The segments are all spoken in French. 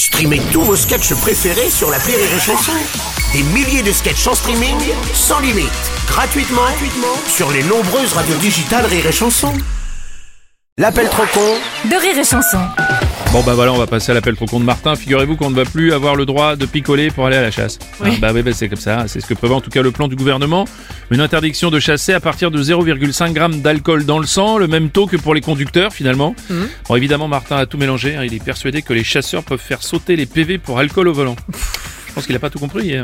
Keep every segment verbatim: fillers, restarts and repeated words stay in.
Streamez tous vos sketchs préférés sur l'appli Rire et Chanson. Des milliers de sketchs en streaming, sans limite, gratuitement, gratuitement sur les nombreuses radios digitales Rire et Chanson. L'appel trop con de Rire et Chanson. Bon bah voilà, on va passer à l'appel trop con de Martin. Figurez-vous qu'on ne va plus avoir le droit de picoler pour aller à la chasse. Oui. Ah, bah oui, bah c'est comme ça, c'est ce que prévoit en tout cas le plan du gouvernement. Une interdiction de chasser à partir de zéro virgule cinq grammes d'alcool dans le sang, le même taux que pour les conducteurs finalement. Mmh. Bon évidemment Martin a tout mélangé, hein. Il est persuadé que les chasseurs peuvent faire sauter les P V pour alcool au volant. Je pense qu'il a pas tout compris. Hein.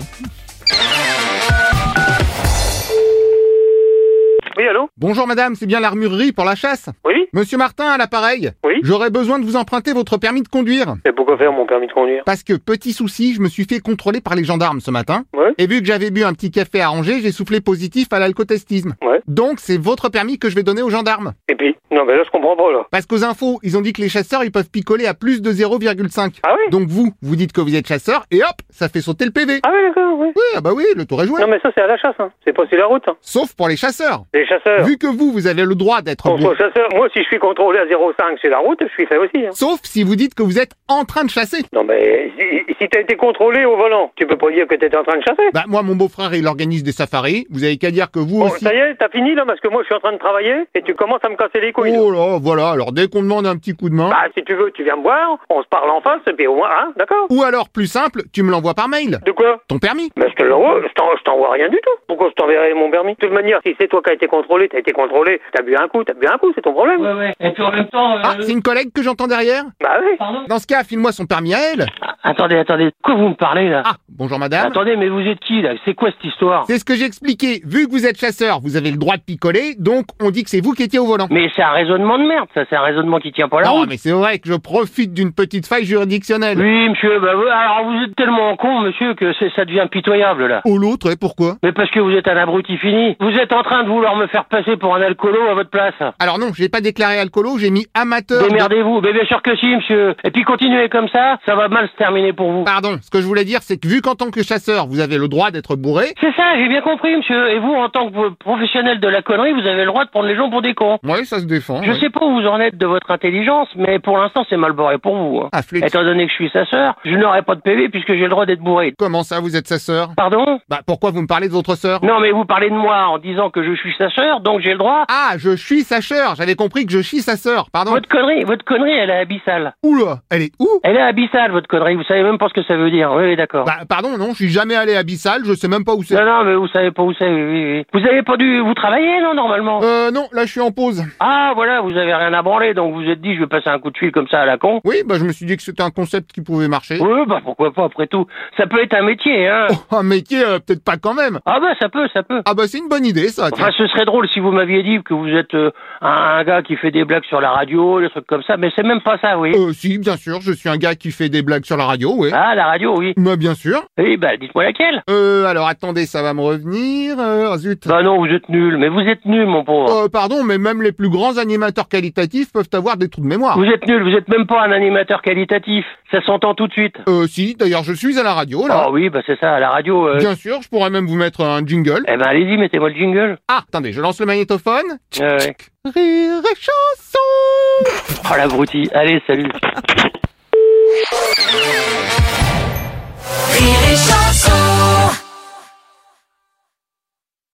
Oui, allô? Bonjour madame, c'est bien l'armurerie pour la chasse? Oui? Monsieur Martin à l'appareil? Oui? J'aurais besoin de vous emprunter votre permis de conduire. Et pourquoi faire mon permis de conduire? Parce que, petit souci, je me suis fait contrôler par les gendarmes ce matin. Ouais? Et vu que j'avais bu un petit café à Angers, j'ai soufflé positif à l'alcotestisme. Ouais? Donc c'est votre permis que je vais donner aux gendarmes. Et puis? Non, mais là, je comprends pas, là. Parce qu'aux infos, ils ont dit que les chasseurs, ils peuvent picoler à plus de zéro virgule cinq. Ah oui? Donc vous, vous dites que vous êtes chasseur, et hop, ça fait sauter le P V. Ah oui, d'accord, oui. Oui, ah bah oui, le tour est joué. Non, mais ça, c'est à la chasse, hein. C'est pas sur la route, hein. Sauf pour les chasseurs. Les chasseurs. Vu que vous, vous avez le droit d'être Contre bon. chasseurs. Moi, si je suis contrôlé à zéro virgule cinq sur la route, je suis fait aussi, hein. Sauf si vous dites que vous êtes en train de chasser. Non, mais si, si t'as été contrôlé au volant, tu peux pas dire que t'étais en train de chasser. Bah moi, mon beau-frère, il organise des safaris. Vous avez qu'à dire que vous Bon, aussi... ça y est, t'as fini, là, parce que moi, je suis en train de travailler, et tu commences à me casser les couilles. Oh là, voilà. Alors dès qu'on demande un petit coup de main... Bah, si tu veux, tu viens me voir, on se parle en face, et puis au moins, hein, d'accord? Ou alors, plus simple, tu me l'envoies par mail. De quoi? Ton permis. Mais je te l'envoie, je t'en- je t'envoie rien du tout. Pourquoi je t'enverrai mon permis? De toute manière, si c'est toi qui as été contrôlé, t'as été contrôlé, t'as bu un coup, t'as bu un coup, c'est ton problème. Ouais, ouais. Et puis en même temps... euh, Ah, c'est une collègue que j'entends derrière? Bah oui. Pardon? Dans ce cas, file-moi son permis à elle. Ah, Attendez, attendez. De quoi vous me parlez, là? Ah, bonjour madame. Attendez, mais vous êtes qui, là? C'est quoi cette histoire? C'est ce que j'ai expliqué. Vu que vous êtes chasseur, vous avez le droit de picoler, donc on dit que c'est vous qui étiez au volant. Mais c'est un raisonnement de merde, ça. C'est un raisonnement qui tient pas la Non, route. mais c'est vrai que je profite d'une petite faille juridictionnelle. Oui, monsieur, bah, oui, alors vous êtes tellement con, monsieur, que c'est- ça devient pitoyable, là. Ou l'autre, et pourquoi? Mais parce que vous êtes un abruti fini. Vous êtes en train de vouloir me faire passer pour un alcoolo à votre place. Alors non, j'ai pas déclaré alcoolo, j'ai mis amateur. de- Démerdez-vous. Mais bien sûr que si, monsieur. Et puis continuez comme ça, ça va mal se terminer pour vous. Pardon, ce que je voulais dire, c'est que vu qu'en tant que chasseur, vous avez le droit d'être bourré... C'est ça, j'ai bien compris, monsieur. Et vous, en tant que professionnel de la connerie, vous avez le droit de prendre les gens pour des cons. Ouais, ça se défend. Je ouais. sais pas où vous en êtes de votre intelligence, mais pour l'instant, c'est mal barré pour vous. Hein. Ah, flûte. Étant donné que je suis sa sœur, je n'aurai pas de P V puisque j'ai le droit d'être bourré. Comment ça, vous êtes sa sœur? Pardon? Bah pourquoi vous me parlez de votre sœur? Non, mais vous parlez de moi en disant que je suis sa sœur, donc j'ai le droit. Ah, je suis sa sœur. J'avais compris que je suis sa sœur. Pardon. Votre connerie, votre connerie, elle est abyssale. Oula, elle est où? Elle est abyssale, votre connerie. Vous savez même pas ce que ça veut dire. Oui, oui, d'accord. Bah pardon, non, je suis jamais allé à Abyssal, je sais même pas où c'est. Non, non, mais vous savez pas où c'est. Oui, oui, oui. Vous avez pas dû vous travailler, non, normalement? Euh non, là je suis en pause. Ah, voilà, vous avez rien à branler, donc vous vous êtes dit, je vais passer un coup de fil comme ça à la con. Oui, bah je me suis dit que c'était un concept qui pouvait marcher. Oui, bah pourquoi pas, après tout. Ça peut être un métier, hein. Oh, un métier, euh, peut-être pas quand même. Ah bah ça peut, ça peut. Ah bah c'est une bonne idée ça. tiens. Enfin, ce serait drôle si vous m'aviez dit que vous êtes euh, un, un gars qui fait des blagues sur la radio, des trucs comme ça, mais c'est même pas ça, oui. Euh si, bien sûr, je suis un gars qui fait des blagues sur la radio, oui. Ah, la radio, oui. Bah bien sûr. Oui, bah dites-moi laquelle. Euh alors attendez, ça va me revenir. Euh, oh, zut. Bah non, vous êtes nul, mais vous êtes nul, mon pauvre. Euh, pardon, mais même les plus grands animateurs qualitatifs peuvent avoir des trous de mémoire. Vous êtes nul, vous êtes même pas un animateur qualitatif. Ça s'entend tout de suite. Euh si, d'ailleurs je suis à la radio là. Ah oui, bah c'est ça, à la radio. euh. Bien sûr, je pourrais même vous mettre un jingle. Eh ben allez-y, mettez-moi le jingle. Ah, attendez, je lance le magnétophone. Ouais, ouais. Rire et chanson. Oh l'abruti. Allez, salut.